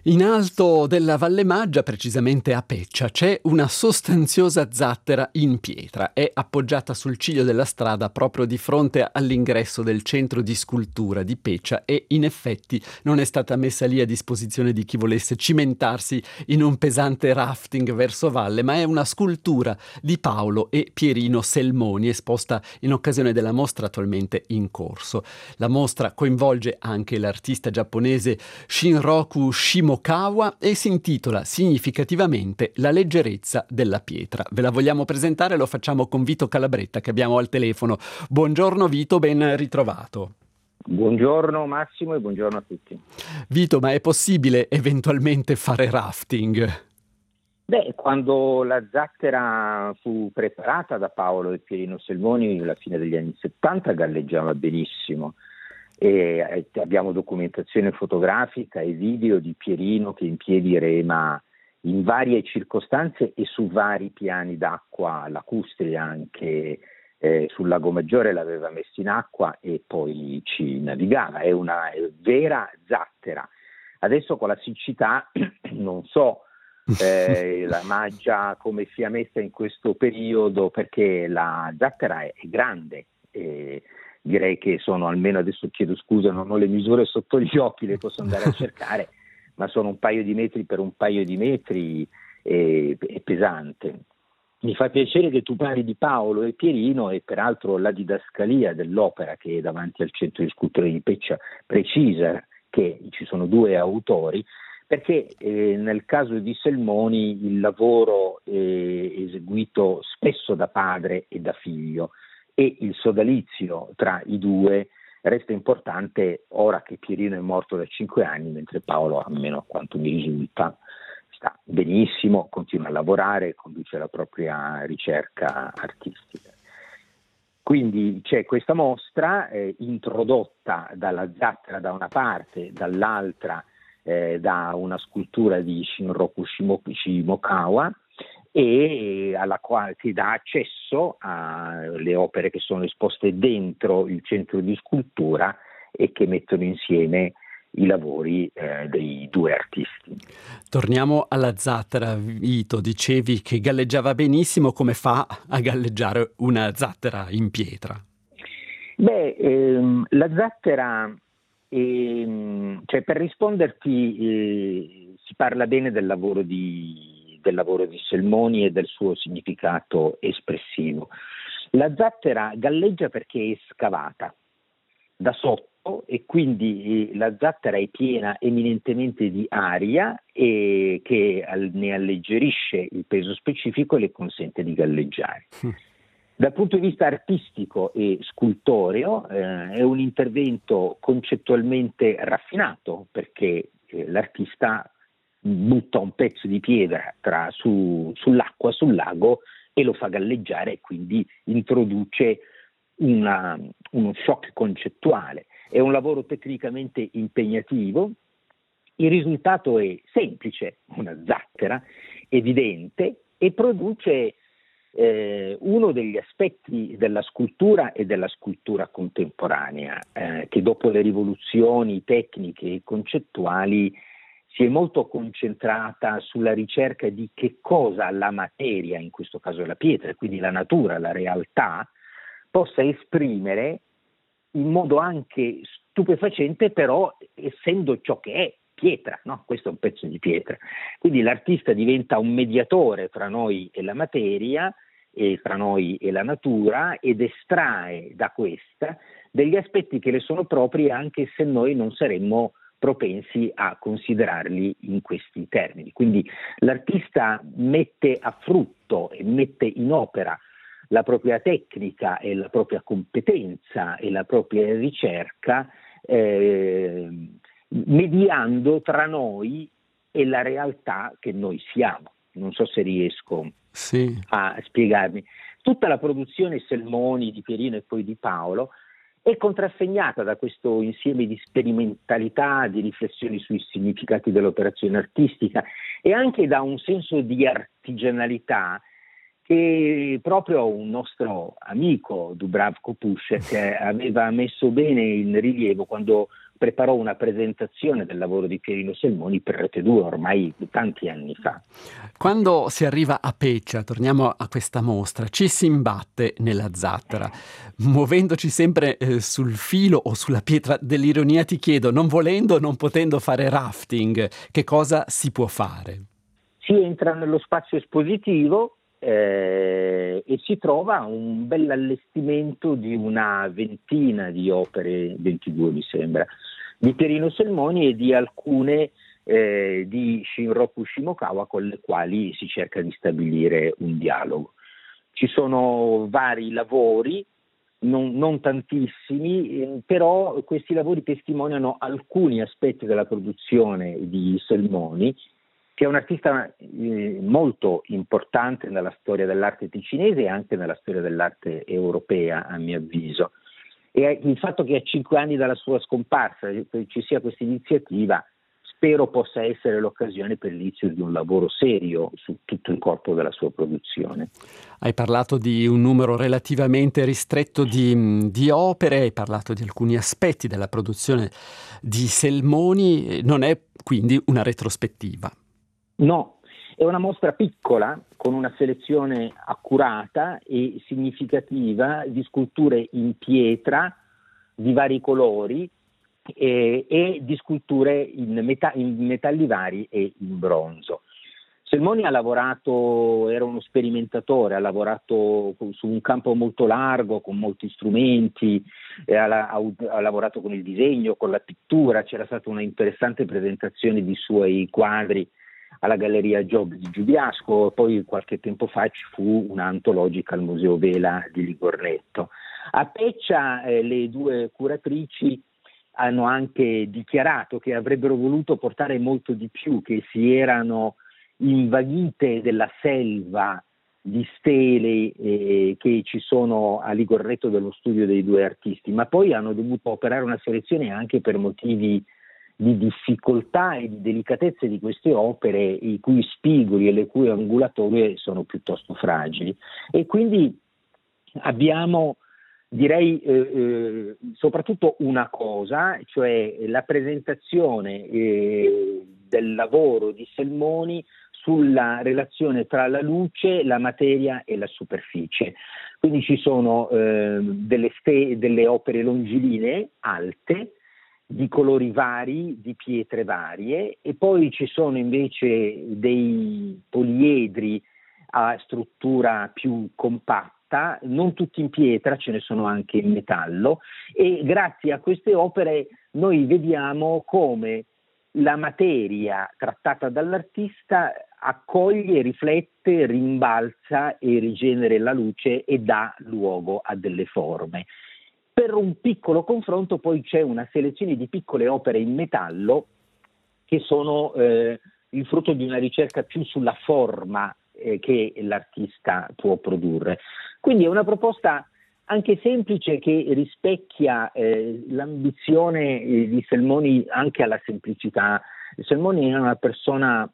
In alto della Valle Maggia, precisamente a Peccia, c'è una sostanziosa zattera in pietra. È appoggiata sul ciglio della strada proprio di fronte all'ingresso del centro di scultura di Peccia e in effetti non è stata messa lì a disposizione di chi volesse cimentarsi in un pesante rafting verso valle, ma è una scultura di Paolo e Pierino Selmoni esposta in occasione della mostra attualmente in corso. La mostra coinvolge anche l'artista giapponese Shinroku Shimokawa e si intitola significativamente La leggerezza della pietra. Ve la vogliamo presentare? Lo facciamo con Vito Calabretta che abbiamo al telefono. Buongiorno Vito, ben ritrovato. Buongiorno Massimo e buongiorno a tutti. Vito, ma è possibile eventualmente fare rafting? Beh, quando la zattera fu preparata da Paolo e Pierino Selmoni alla fine degli anni 70 galleggiava benissimo. E abbiamo documentazione fotografica e video di Pierino che in piedi rema in varie circostanze e su vari piani d'acqua lacustri, anche sul Lago Maggiore l'aveva messo in acqua e poi ci navigava. È una vera zattera. Adesso con la siccità non so la Maggia come sia messa in questo periodo, perché la zattera è grande. Direi che sono, almeno adesso chiedo scusa, non ho le misure sotto gli occhi, le posso andare a cercare, ma sono un paio di metri per un paio di metri, è pesante. Mi fa piacere che tu parli di Paolo e Pierino e peraltro la didascalia dell'opera che è davanti al centro di scultura di Peccia precisa che ci sono due autori, perché nel caso di Selmoni il lavoro è eseguito spesso da padre e da figlio, e il sodalizio tra i due resta importante ora che Pierino è morto da 5 anni, mentre Paolo, almeno a quanto mi risulta, sta benissimo, continua a lavorare, conduce la propria ricerca artistica. Quindi c'è questa mostra introdotta dalla zattera da una parte, dall'altra da una scultura di Shinroku Shimokawa, e alla quale si dà accesso alle opere che sono esposte dentro il centro di scultura e che mettono insieme i lavori dei due artisti. Torniamo alla zattera, Vito, dicevi che galleggiava benissimo. Come fa a galleggiare una zattera in pietra? Beh, la zattera, cioè per risponderti, si parla bene del lavoro di Selmoni e del suo significato espressivo. La zattera galleggia perché è scavata da sotto e quindi la zattera è piena eminentemente di aria e che ne alleggerisce il peso specifico e le consente di galleggiare. Dal punto di vista artistico e scultoreo è un intervento concettualmente raffinato, perché l'artista butta un pezzo di pietra sull'acqua, sul lago, e lo fa galleggiare e quindi introduce uno shock concettuale. È un lavoro tecnicamente impegnativo, il risultato è semplice, una zattera evidente, e produce uno degli aspetti della scultura e della scultura contemporanea, che dopo le rivoluzioni tecniche e concettuali si è molto concentrata sulla ricerca di che cosa la materia, in questo caso la pietra, quindi la natura, la realtà, possa esprimere in modo anche stupefacente, però essendo ciò che è pietra, no? Questo è un pezzo di pietra. Quindi l'artista diventa un mediatore fra noi e la materia, e fra noi e la natura, ed estrae da questa degli aspetti che le sono propri, anche se noi non saremmo propensi a considerarli in questi termini. Quindi l'artista mette a frutto e mette in opera la propria tecnica e la propria competenza e la propria ricerca, mediando tra noi e la realtà che noi siamo. Non so se riesco a spiegarmi. Tutta la produzione Selmoni, di Pierino e poi di Paolo è contrassegnata da questo insieme di sperimentalità, di riflessioni sui significati dell'operazione artistica e anche da un senso di artigianalità che proprio un nostro amico, Dubravko Pušek, aveva messo bene in rilievo quando preparò una presentazione del lavoro di Pierino Selmoni per Rete 2 ormai tanti anni fa. Quando si arriva a Peccia, torniamo a questa mostra, ci si imbatte nella zattera, muovendoci sempre sul filo o sulla pietra dell'ironia. Ti chiedo, non volendo, non potendo fare rafting, che cosa si può fare? Si entra nello spazio espositivo e si trova un bel allestimento di una ventina di opere, 22 mi sembra, di Pierino Selmoni e di alcune di Shinroku Shimokawa con le quali si cerca di stabilire un dialogo. Ci sono vari lavori, non tantissimi, però questi lavori testimoniano alcuni aspetti della produzione di Selmoni, che è un artista molto importante nella storia dell'arte ticinese e anche nella storia dell'arte europea, a mio avviso. E il fatto che a 5 anni dalla sua scomparsa ci sia questa iniziativa, spero possa essere l'occasione per l'inizio di un lavoro serio su tutto il corpo della sua produzione. Hai parlato di un numero relativamente ristretto di opere, hai parlato di alcuni aspetti della produzione di Selmoni, non è quindi una retrospettiva? No, è una mostra piccola con una selezione accurata e significativa di sculture in pietra di vari colori e di sculture in metalli vari e in bronzo. Selmoni ha lavorato, era uno sperimentatore, ha lavorato su un campo molto largo, con molti strumenti, ha lavorato con il disegno, con la pittura. C'era stata una interessante presentazione di suoi quadri alla Galleria Giobbe di Giubiasco, poi qualche tempo fa ci fu una antologica al Museo Vela di Ligornetto. A Peccia le due curatrici hanno anche dichiarato che avrebbero voluto portare molto di più, che si erano invaghite della selva di stele che ci sono a Ligornetto dello studio dei due artisti, ma poi hanno dovuto operare una selezione anche per motivi di difficoltà e di delicatezza di queste opere, i cui spigoli e le cui angulatorie sono piuttosto fragili. E quindi abbiamo, direi, soprattutto una cosa, cioè la presentazione del lavoro di Selmoni sulla relazione tra la luce, la materia e la superficie. Quindi ci sono delle opere longilinee alte, di colori vari, di pietre varie, e poi ci sono invece dei poliedri a struttura più compatta, non tutti in pietra, ce ne sono anche in metallo, e grazie a queste opere noi vediamo come la materia trattata dall'artista accoglie, riflette, rimbalza e rigenera la luce e dà luogo a delle forme. Per un piccolo confronto poi c'è una selezione di piccole opere in metallo che sono il frutto di una ricerca più sulla forma che l'artista può produrre. Quindi è una proposta anche semplice che rispecchia l'ambizione di Selmoni anche alla semplicità. Selmoni è una persona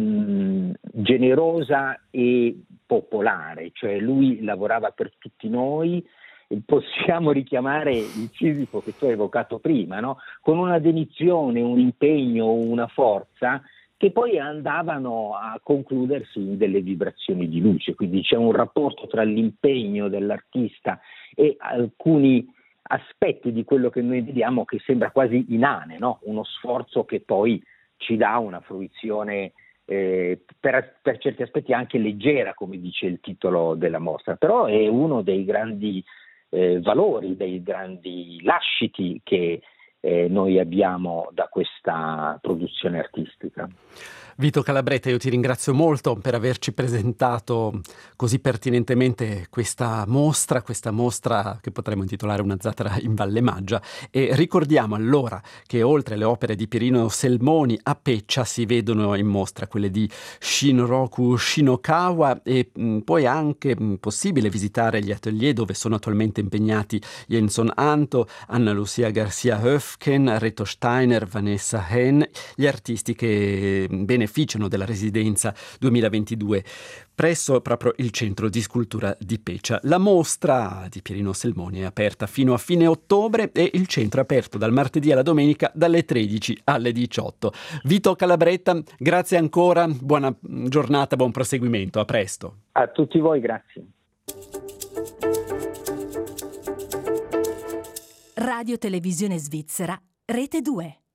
generosa e popolare, cioè lui lavorava per tutti noi. Possiamo richiamare il Cisifo che tu hai evocato prima, no? Con una dedizione, un impegno, una forza che poi andavano a concludersi in delle vibrazioni di luce. Quindi c'è un rapporto tra l'impegno dell'artista e alcuni aspetti di quello che noi vediamo che sembra quasi inane, no? Uno sforzo che poi ci dà una fruizione per certi aspetti anche leggera, come dice il titolo della mostra, però è uno dei grandi valori, dei grandi lasciti che noi abbiamo da questa produzione artistica. Vito Calabretta, io ti ringrazio molto per averci presentato così pertinentemente questa mostra che potremmo intitolare Una zattera in Valle Maggia, e ricordiamo allora che oltre alle opere di Pierino Selmoni a Peccia si vedono in mostra quelle di Shinroku Shimokawa e poi è anche possibile visitare gli atelier dove sono attualmente impegnati Jenson Anto, Anna Lucia Garcia Höf, Lufken, Reto Steiner, Vanessa Henn, gli artisti che beneficiano della residenza 2022 presso proprio il Centro di Scultura di Pecia. La mostra di Pierino Selmoni è aperta fino a fine ottobre e il centro è aperto dal martedì alla domenica dalle 13 alle 18. Vito Calabretta, grazie ancora, buona giornata, buon proseguimento, a presto. A tutti voi, grazie. Radio Televisione Svizzera, Rete 2.